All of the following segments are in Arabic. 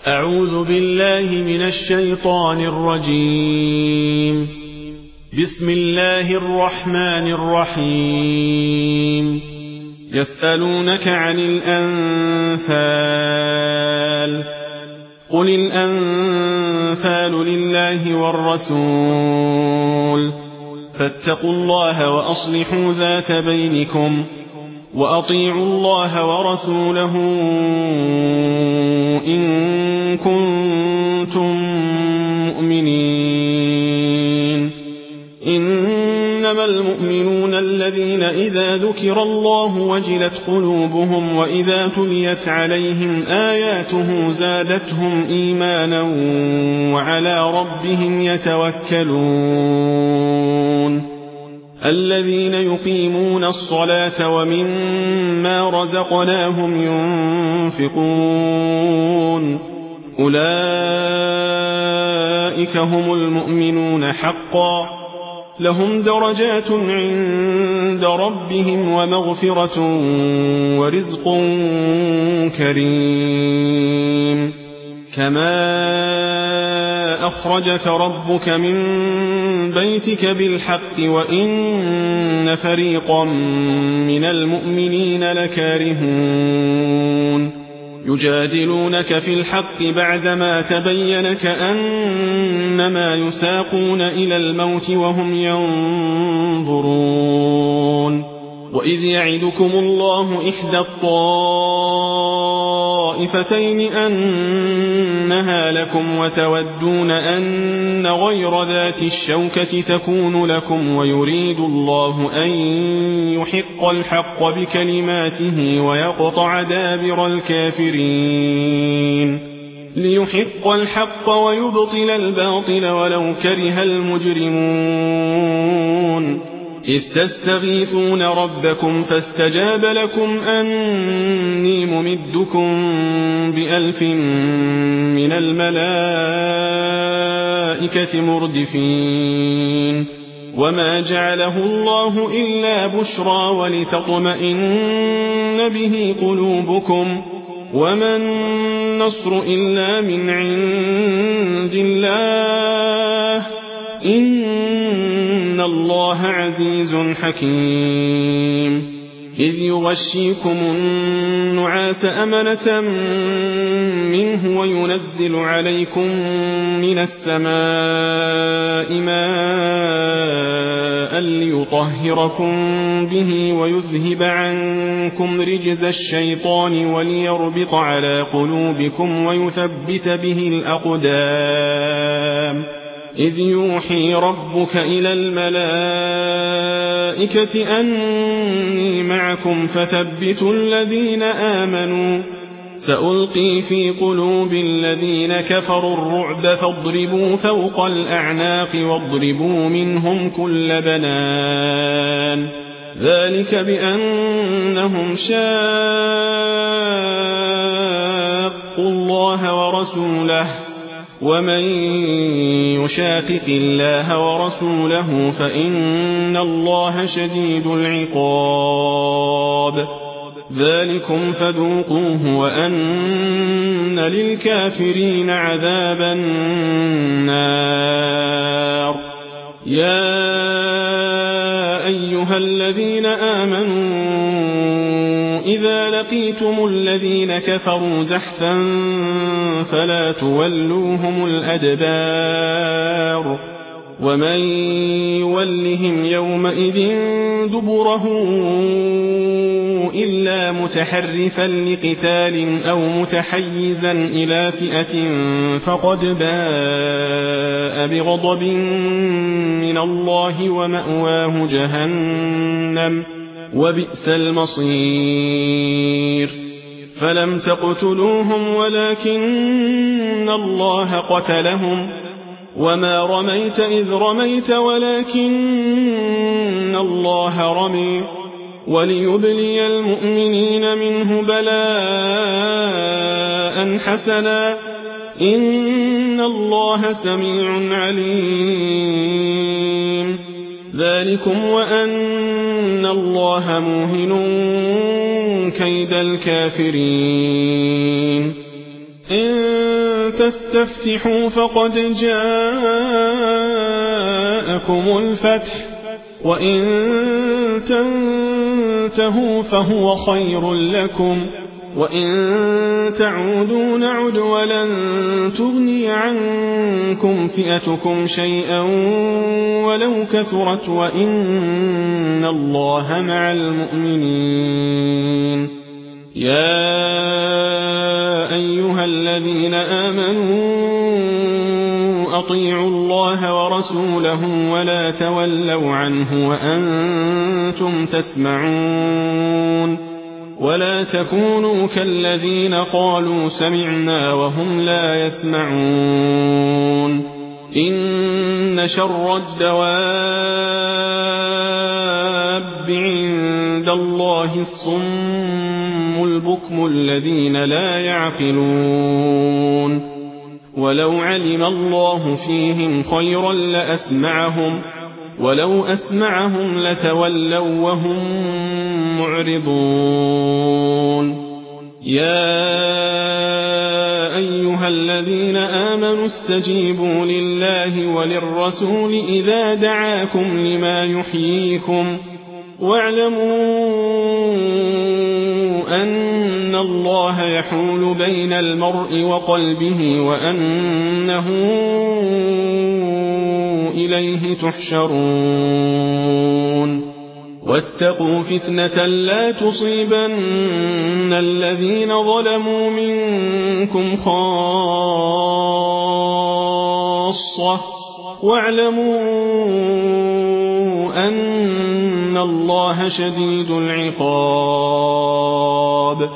أعوذ بالله من الشيطان الرجيم. بسم الله الرحمن الرحيم. يسألونك عن الأنفال، قل الأنفال لله والرسول، فاتقوا الله وأصلحوا ذات بينكم، وأطيعوا الله ورسوله إن كنتم مؤمنين. إنما المؤمنون الذين إذا ذكر الله وجلت قلوبهم وإذا تليت عليهم آياته زادتهم إيمانا وعلى ربهم يتوكلون. الذين يقيمون الصلاة ومما رزقناهم ينفقون، أولئك هم المؤمنون حقا، لهم درجات عند ربهم ومغفرة ورزق كريم. كما أخرجك ربك من بيتك بالحق وإن فريقا من المؤمنين لكارهون. يجادلونك في الحق بعدما تبين كأنما يساقون إلى الموت وهم ينظرون. وإذ يعدكم الله إحدى الطائفتين أنها لكم وتودون أن غير ذات الشوكة تكون لكم، ويريد الله أن يحق الحق بكلماته ويقطع دابر الكافرين، ليحق الحق ويبطل الباطل ولو كره المجرمون. إذ تستغيثون ربكم فاستجاب لكم أني ممدكم ب1000 من الملائكة مردفين. وما جعله الله إلا بشرى ولتطمئن به قلوبكم، وما النصر إلا من عند الله، إن الله عزيز حكيم. إذ يغشيكم النعاس أمنة منه وينزل عليكم من السماء ماء ليطهركم به ويذهب عنكم رجز الشيطان وليربط على قلوبكم ويثبت به الأقدام. إذ يوحي ربك إلى الملائكة أني معكم فثبتوا الذين آمنوا، سألقي في قلوب الذين كفروا الرعب فاضربوا فوق الأعناق واضربوا منهم كل بنان، ذلك بأنهم شاقوا الله ورسوله، ومن يشاقق الله ورسوله فإن الله شديد العقاب. ذلكم فذوقوه وأن للكافرين عذاب النار. يا أيها الذين آمنوا إذا لقيتم الذين كفروا زحفا فلا تولوهم الأدبار، ومن يولهم يومئذ دبره إلا متحرفا لقتال أو متحيزا إلى فئة فقد باء بغضب من الله ومأواه جهنم وبئس المصير. فلم تقتلوهم ولكن الله قتلهم، وما رميت إذ رميت ولكن الله رمي، وليبلي المؤمنين منه بلاء حسنا، إن الله سميع عليم. ذلكم وأن الله موهن كيد الكافرين. إن تستفتحوا فقد جاءكم الفتح وإن تنتهوا فهو خير لكم وإن تعودوا نعد ولن تغني عنكم فئتكم شيئا ولو كثرت وإن الله مع المؤمنين. يا أيها الذين آمنوا أطيعوا الله ورسوله ولا تولوا عنه وأنتم تسمعون ولا تكونوا كالذين قالوا سمعنا وهم لا يسمعون. إن شر الدواب عند الله الصم البكم الذين لا يعقلون. ولو علم الله فيهم خيرا لأسمعهم ولو أسمعهم لتولوا وهم معرضون. يا أيها الذين آمنوا استجيبوا لله وللرسول إذا دعاكم لما يحييكم واعلموا أن الله يحول بين المرء وقلبه وأنه إليه تحشرون. واتقوا فتنة لا تصيبن الذين ظلموا منكم خاصة واعلموا أن الله شديد العقاب.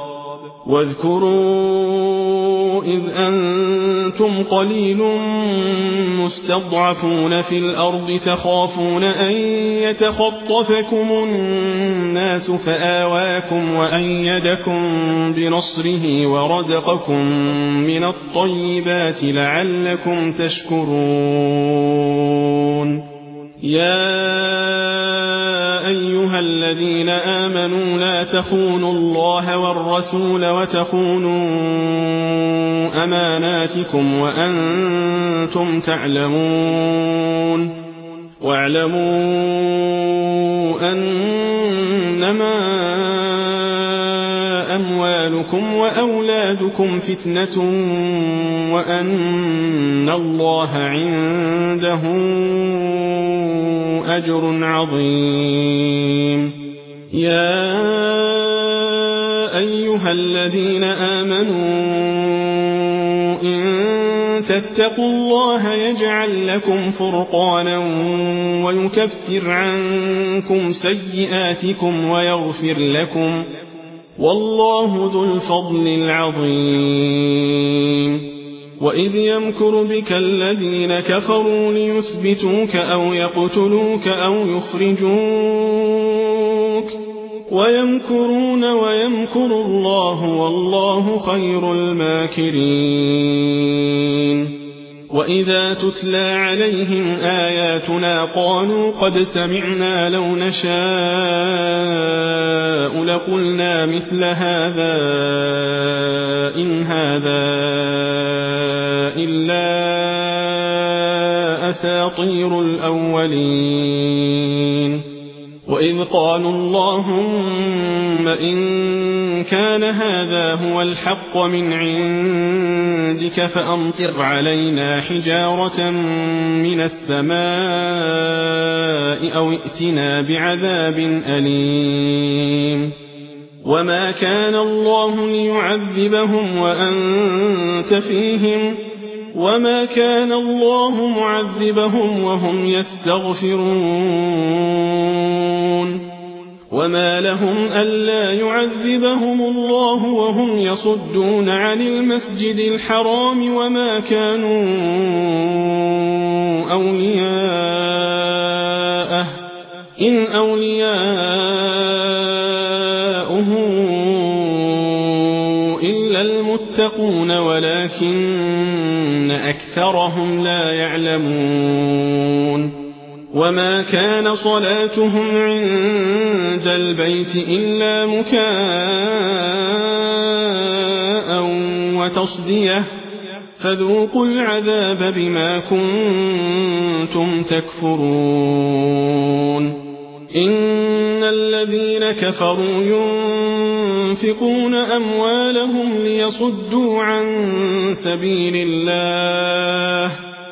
واذكروا إذ أنتم قليل مستضعفون في الأرض تخافون أن يتخطفكم الناس فآواكم وأيدكم بنصره ورزقكم من الطيبات لعلكم تشكرون. يا أيها الذين آمنوا لا تخونوا الله والرسول وتخونوا أماناتكم وأنتم تعلمون. واعلموا أنما أموالكم وأولادكم فتنة وأن الله عنده أجر عظيم. يا أيها الذين آمنوا إن تتقوا الله يجعل لكم فرقانا ويكفر عنكم سيئاتكم ويغفر لكم والله ذو الفضل العظيم. وإذ يمكر بك الذين كفروا ليثبتوك أو يقتلوك أو يخرجوك ويمكرون ويمكر الله والله خير الماكرين. وإذا تتلى عليهم آياتنا قالوا قد سمعنا لو نشاء لقلنا مثل هذا إن هذا إلا أساطير الأولين. وإذ قالوا اللهم إن كان هذا هو الحق من عندك فأمطر علينا حجارة من السماء أو ائتنا بعذاب أليم. وما كان الله ليعذبهم وأنت فيهم وما كان الله معذبهم وهم يستغفرون. وما لهم ألا يعذبهم الله وهم يصدون عن المسجد الحرام وما كانوا أولياءه إن أولياؤه إلا المتقون ولكن أكثرهم لا يعلمون. وما كان صلاتهم عند البيت إلا مكاء وتصدية فذوقوا العذاب بما كنتم تكفرون إن الذين كفروا ينفقون أموالهم ليصدوا عن سبيل الله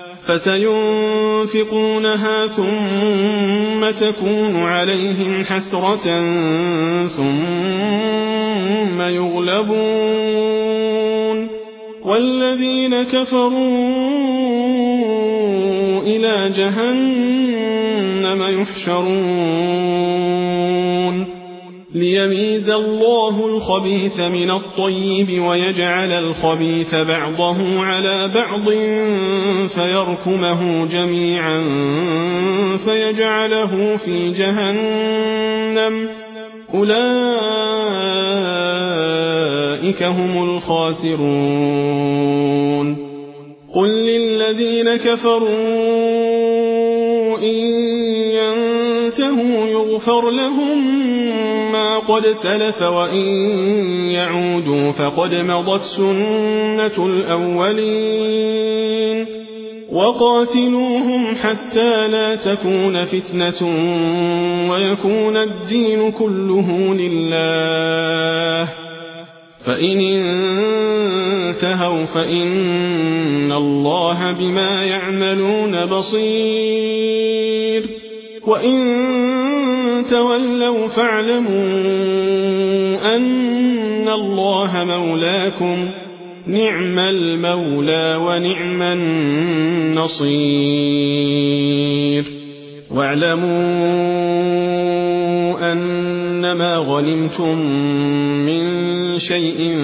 فسينفقونها ثم تكون عليهم حسرة ثم يغلبون والذين كفروا إلى جهنم يحشرون ليميز الله الخبيث من الطيب ويجعل الخبيث بعضه على بعض فيركمه جميعا فيجعله في جهنم أولئك هم الخاسرون قل للذين كفروا إن ينتهوا يغفر لهم ما قد سلف وإن يعودوا فقد مضت سنة الأولين وقاتلوهم حتى لا تكون فتنة ويكون الدين كله لله فإن انتهوا فإن الله بما يعملون بصير وإن تولوا فاعلموا أن الله مولاكم نعم المولى ونعم النصير واعلموا أنما غنمتم من شيء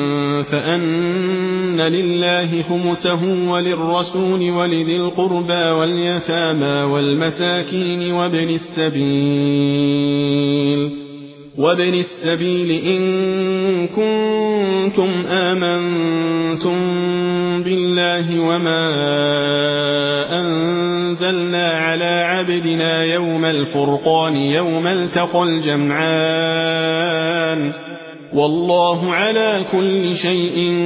فأن لله خمسه وللرسول ولذي القربى واليتامى والمساكين وابن السبيل إن كنتم آمنتم بالله وما أنزلنا على عبدنا يوم الفرقان يوم التقى الجمعان والله على كل شيء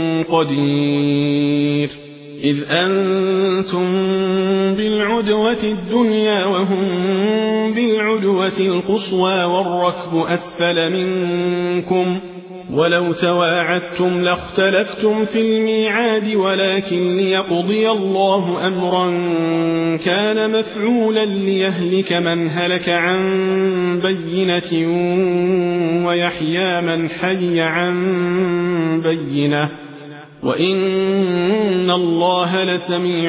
قدير إذ أنتم بالعدوة الدنيا وهم بالعدوة القصوى والركب أسفل منكم ولو تواعدتم لاختلفتم في الميعاد ولكن ليقضي الله أمرا كان مفعولا ليهلك من هلك عن بينة ويحيى من حي عن بينة وإن الله لسميع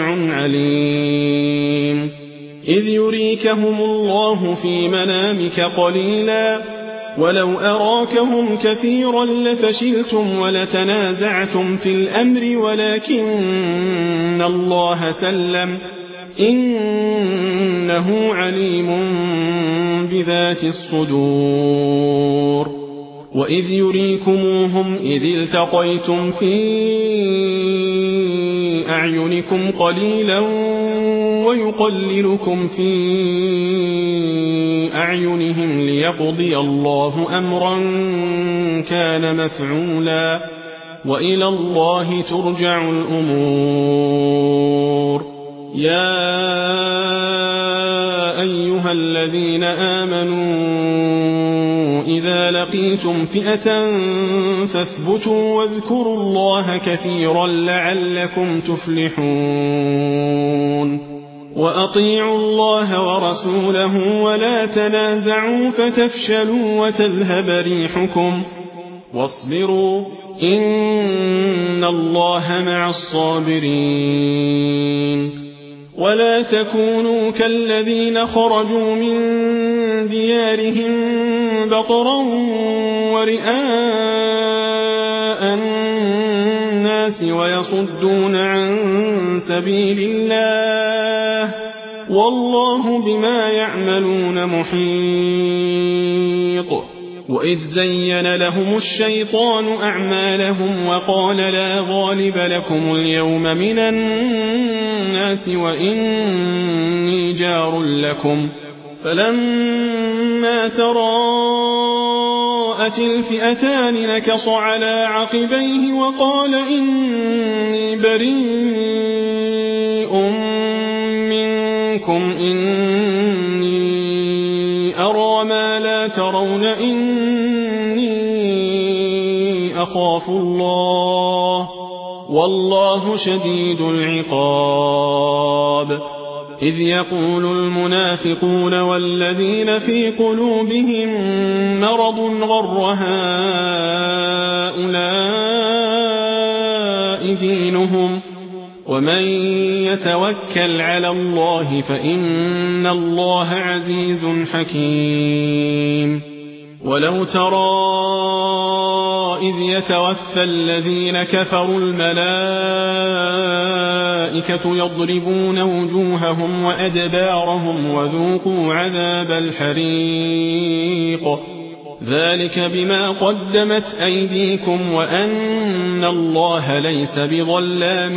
عليم إذ يريكهم الله في منامك قليلا ولو أراكهم كثيرا لفشلتم ولتنازعتم في الأمر ولكن الله سلم إنه عليم بذات الصدور وإذ يريكموهم إذ التقيتم في أعينكم قليلا ويقللكم في أعينهم ليقضي الله أمرا كان مفعولا وإلى الله ترجع الأمور يا أيها الذين آمنوا إذا لقيتم فئة فاثبتوا واذكروا الله كثيرا لعلكم تفلحون وأطيعوا الله ورسوله ولا تنازعوا فتفشلوا وتذهب ريحكم واصبروا إن الله مع الصابرين ولا تكونوا كالذين خرجوا من ديارهم بطرا ورئاء الناس ويصدون عن سبيل الله والله بما يعملون محيط وإذ زين لهم الشيطان أعمالهم وقال لا غالب لكم اليوم من الناس وإني جار لكم فلما تراءت تراءت الفئتان نكص على عقبيه وقال إني بريء منكم إني أرى ما لا ترون إني أخاف الله والله شديد العقاب إذ يقول المنافقون والذين في قلوبهم مرض غر هؤلاء دينهم ومن يتوكل على الله فإن الله عزيز حكيم ولو ترى إذ يتوفى الذين كفروا الملائكة يضربون وجوههم وأدبارهم وذوقوا عذاب الحريق ذلك بما قدمت أيديكم وأن الله ليس بظلام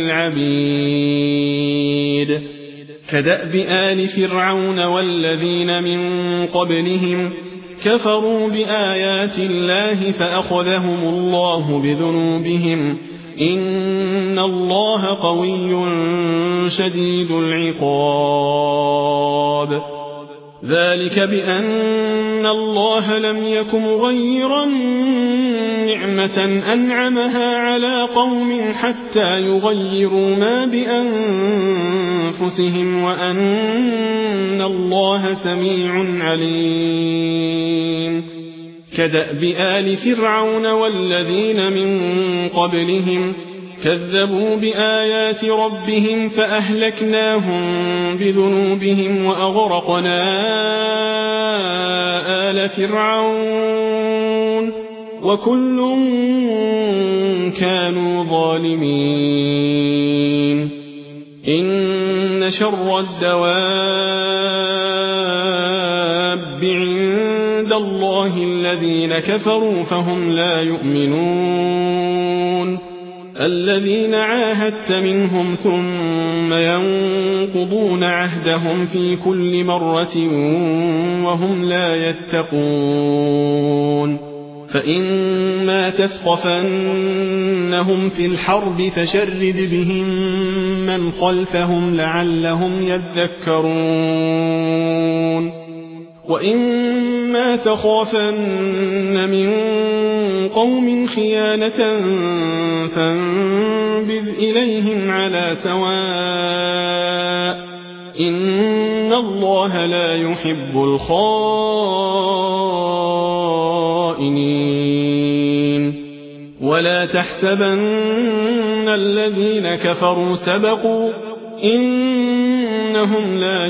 للعبيد كدأب آل فرعون والذين من قبلهم كفروا بآيات الله فأخذهم الله بذنوبهم إن الله قوي شديد العقاب ذلك بأن الله لم يك مغيرا نعمة أنعمها على قوم حتى يغيروا ما بأنفسهم وأن الله سميع عليم كدأب آل فرعون والذين من قبلهم كذبوا بآيات ربهم فأهلكناهم بذنوبهم وأغرقنا آل فرعون وكل كانوا ظالمين إن شر الدواب عند الله الذين كفروا فهم لا يؤمنون الذين عاهدت منهم ثم ينقضون عهدهم في كل مرة وهم لا يتقون فإما تثقفنهم في الحرب فشرد بهم من خلفهم لعلهم يذكرون وإما تخافن من قوم خيانة فانبذ إليهم على سواء إن الله لا يحب الخائنين ولا تحسبن الذين كفروا سبقوا إنهم لا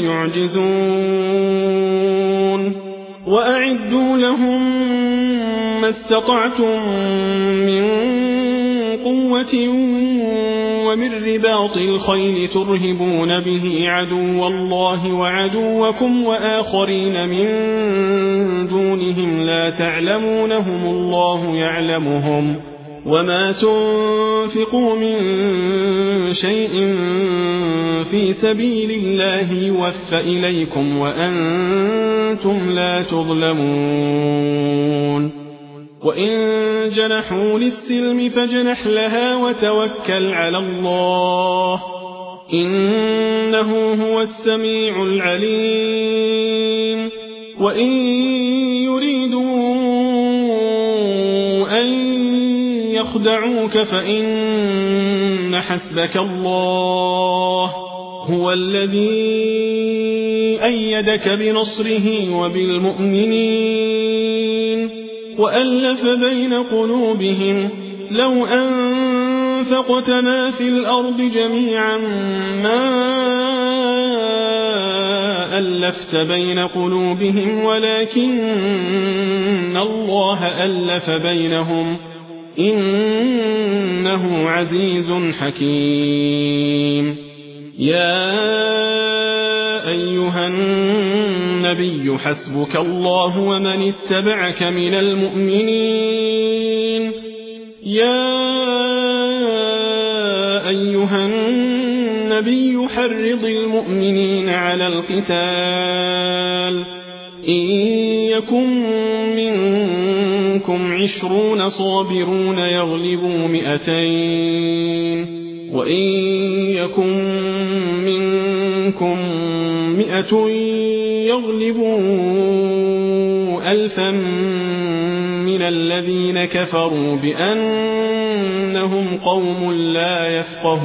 يعجزون وأعدوا لهم ما استطعتم من قوة ومن رباط الخيل ترهبون به عدو الله وعدوكم وآخرين من دونهم لا تعلمونهم الله يعلمهم وما تنفقوا من شيء في سبيل الله يوفى إليكم وأنتم لا تظلمون وإن جنحوا للسلم فاجنح لها وتوكل على الله إنه هو السميع العليم وإن يريدوا أن يخدعوك فإن حسبك الله هو الذي أيدك بنصره وبالمؤمنين وألف بين قلوبهم لو أنفقت ما في الأرض جميعا ما ألفت بين قلوبهم ولكن الله ألف بينهم إنه عزيز حكيم يا أيها النبي حسبك الله ومن اتبعك من المؤمنين يا أيها النبي حرض المؤمنين على القتال إن يكن منكم منكم 20 صابرون يغلبوا 200 وإن يكن منكم 100 يغلبوا 1000 من الذين كفروا بأنهم قوم لا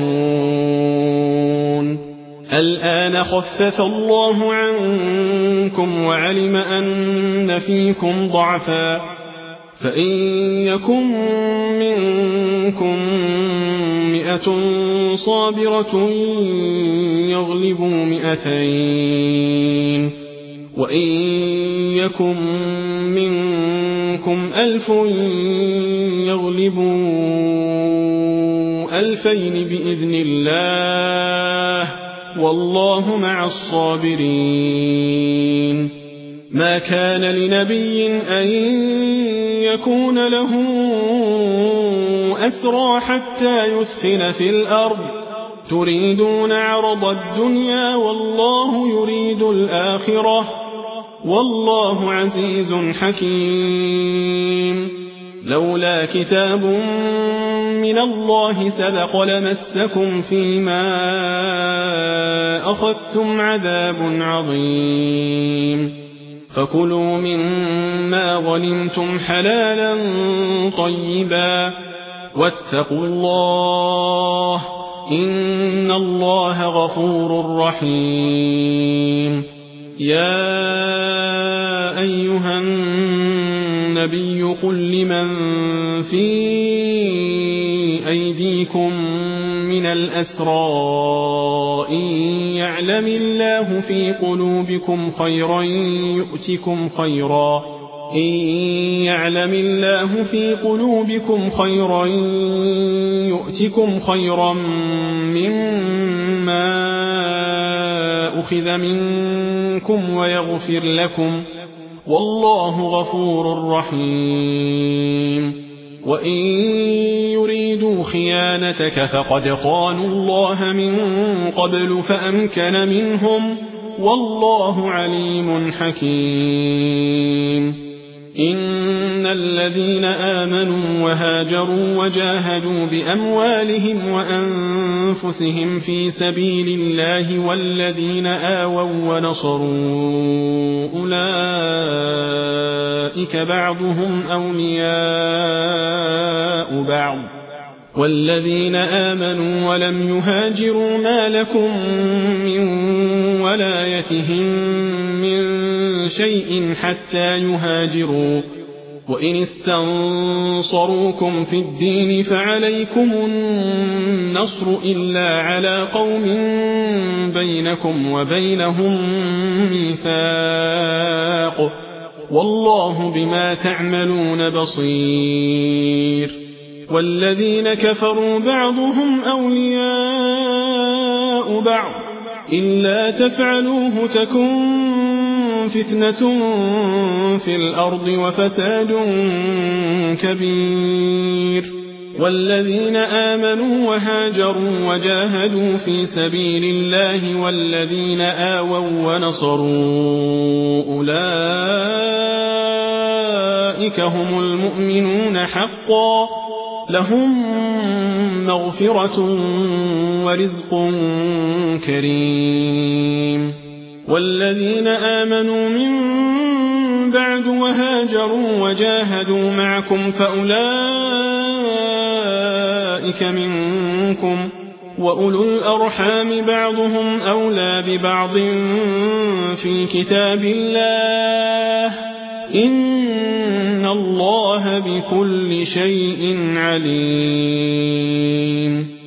يفقهون الآن خفف الله عنكم وعلم أن فيكم ضعفا فإن يكن منكم 100 صابرة يغلبوا 200 وإن يكن منكم 1000 يغلبوا 2000 بإذن الله والله مع الصابرين ما كان لنبي أن يكون له أسرى حتى يسخن في الأرض تريدون عرض الدنيا والله يريد الآخرة والله عزيز حكيم لولا كتاب من الله سبق لمسكم فيما أخذتم عذاب عظيم فكلوا مما غنمتم حلالا طيبا واتقوا الله إن الله غفور رحيم يا أيها النبي قل لمن في أيديكم من الأسرى إن يعلم الله في قلوبكم خيرا يؤتكم خيرا مما أخذ منكم ويغفر لكم والله غفور رحيم وإن يريدوا خيانتك فقد خانوا الله من قبل فأمكن منهم والله عليم حكيم إن الذين آمنوا وهاجروا وجاهدوا بأموالهم وأنفسهم في سبيل الله والذين آووا ونصروا أولئك بعضهم أولياء بعض والذين آمنوا ولم يهاجروا ما لكم من ولايتهم من شيء حتى يهاجروا وإن استنصروكم في الدين فعليكم النصر إلا على قوم بينكم وبينهم ميثاق والله بما تعملون بصير والذين كفروا بعضهم أولياء بعض إلا تفعلوه تكن فتنة في الأرض وفساد كبير والذين آمنوا وهاجروا وجاهدوا في سبيل الله والذين آووا ونصروا أولئك هم المؤمنون حقا لهم مغفرة ورزق كريم والذين آمنوا من بعد وهاجروا وجاهدوا معكم فأولئك منكم وأولو الأرحام بعضهم أولى ببعض في كتاب الله إن الله بكل شيء عليم